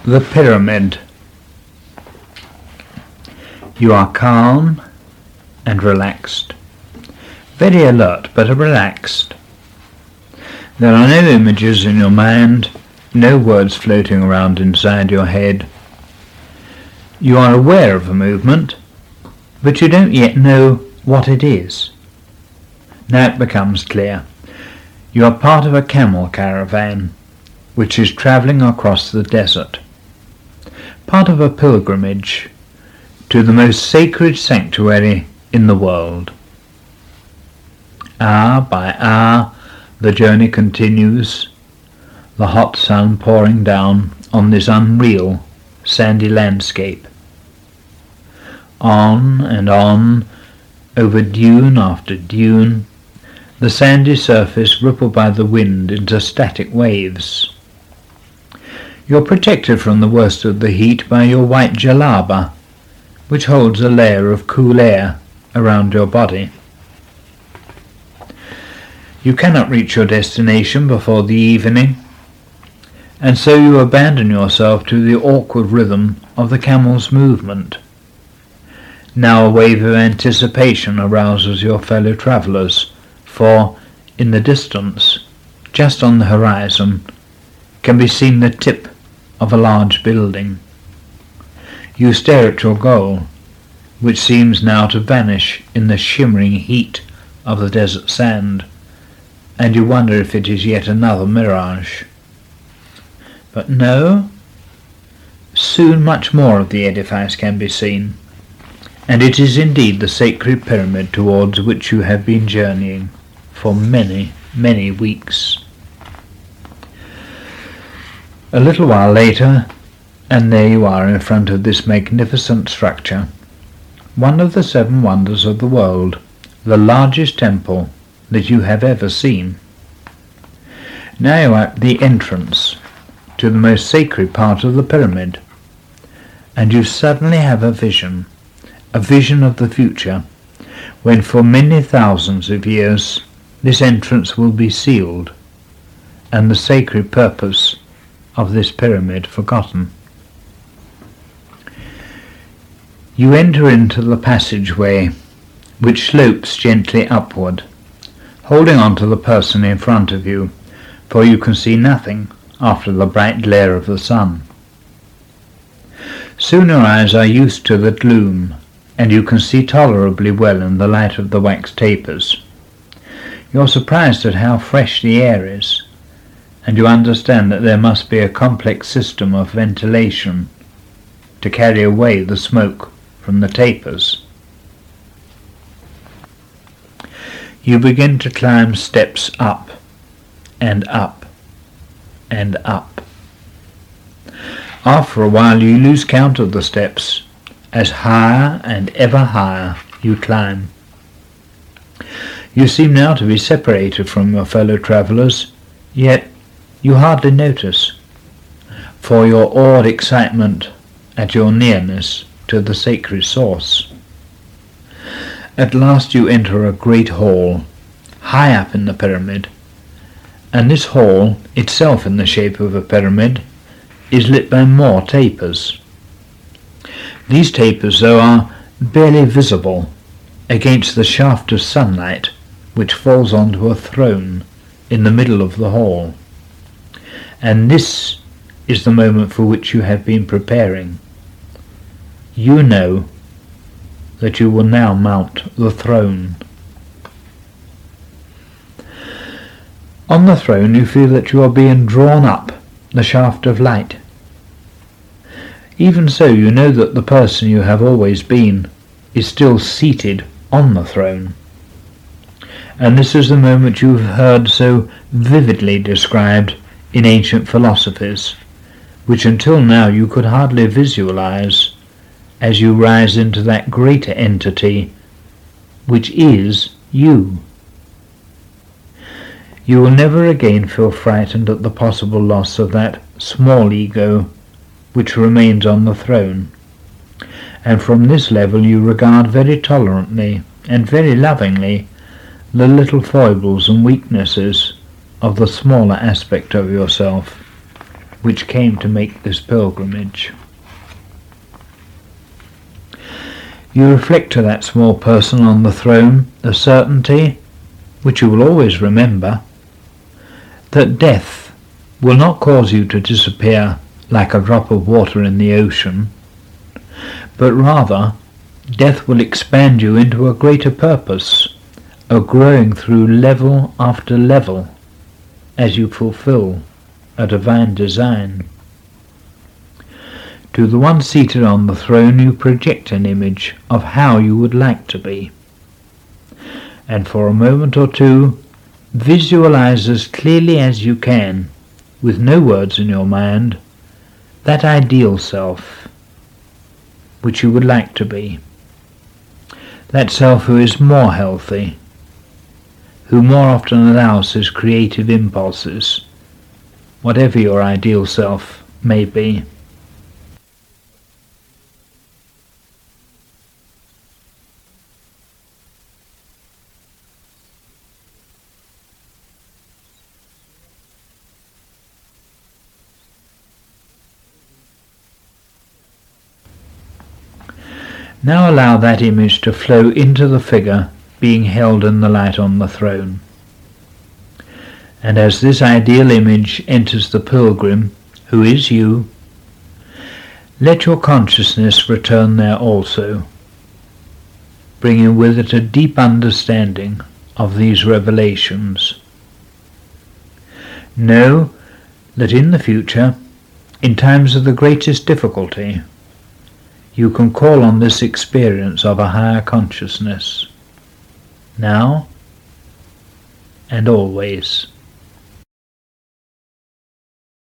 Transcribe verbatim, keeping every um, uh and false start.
The pyramid. You are calm and relaxed, very alert but relaxed. There are no images in your mind, no words floating around inside your head. You are aware of a movement, but you don't yet know what it is. Now it becomes clear. You are part of a camel caravan, which is travelling across the desert. Part of a pilgrimage to the most sacred sanctuary in the world. Hour by hour the journey continues, the hot sun pouring down on this unreal sandy landscape. On and on, over dune after dune, the sandy surface rippled by the wind into static waves. You're protected from the worst of the heat by your white jalaba, which holds a layer of cool air around your body. You cannot reach your destination before the evening, and so you abandon yourself to the awkward rhythm of the camel's movement. Now a wave of anticipation arouses your fellow travellers, for in the distance, just on the horizon, can be seen the tip of a large building. You stare at your goal, which seems now to vanish in the shimmering heat of the desert sand, and you wonder if it is yet another mirage. But no, soon much more of the edifice can be seen, and it is indeed the sacred pyramid towards which you have been journeying for many, many weeks. A little while later, and there you are in front of this magnificent structure, one of the seven wonders of the world, the largest temple that you have ever seen. Now you are at the entrance to the most sacred part of the pyramid, and you suddenly have a vision, a vision of the future, when for many thousands of years this entrance will be sealed, and the sacred purpose of this pyramid forgotten. You enter into the passageway, which slopes gently upward, holding on to the person in front of you, for you can see nothing after the bright glare of the sun. Soon your eyes are used to the gloom, and you can see tolerably well in the light of the wax tapers. You're surprised at how fresh the air is, and you understand that there must be a complex system of ventilation to carry away the smoke from the tapers. You begin to climb steps up and up and up. After a while you lose count of the steps, as higher and ever higher you climb. You seem now to be separated from your fellow travellers, yet you hardly notice, for your awed excitement at your nearness to the sacred source. At last you enter a great hall, high up in the pyramid, and this hall, itself in the shape of a pyramid, is lit by more tapers. These tapers, though, are barely visible against the shaft of sunlight which falls onto a throne in the middle of the hall. And this is the moment for which you have been preparing. You know that you will now mount the throne. On the throne you feel that you are being drawn up the shaft of light. Even so, you know that the person you have always been is still seated on the throne. And this is the moment you have heard so vividly described in ancient philosophies, which until now you could hardly visualize, as you rise into that greater entity which is you. You will never again feel frightened at the possible loss of that small ego which remains on the throne, and from this level you regard very tolerantly and very lovingly the little foibles and weaknesses of the smaller aspect of yourself, which came to make this pilgrimage. You reflect to that small person on the throne the certainty, which you will always remember, that death will not cause you to disappear like a drop of water in the ocean, but rather death will expand you into a greater purpose, a growing through level after level as you fulfill a divine design. To the one seated on the throne you project an image of how you would like to be, and for a moment or two visualize as clearly as you can, with no words in your mind, that ideal self which you would like to be, that self who is more healthy, who more often allows his creative impulses, whatever your ideal self may be. Now allow that image to flow into the figure being held in the light on the throne. And as this ideal image enters the pilgrim, who is you, let your consciousness return there also, bringing with it a deep understanding of these revelations. Know that in the future, in times of the greatest difficulty, you can call on this experience of a higher consciousness, now and always.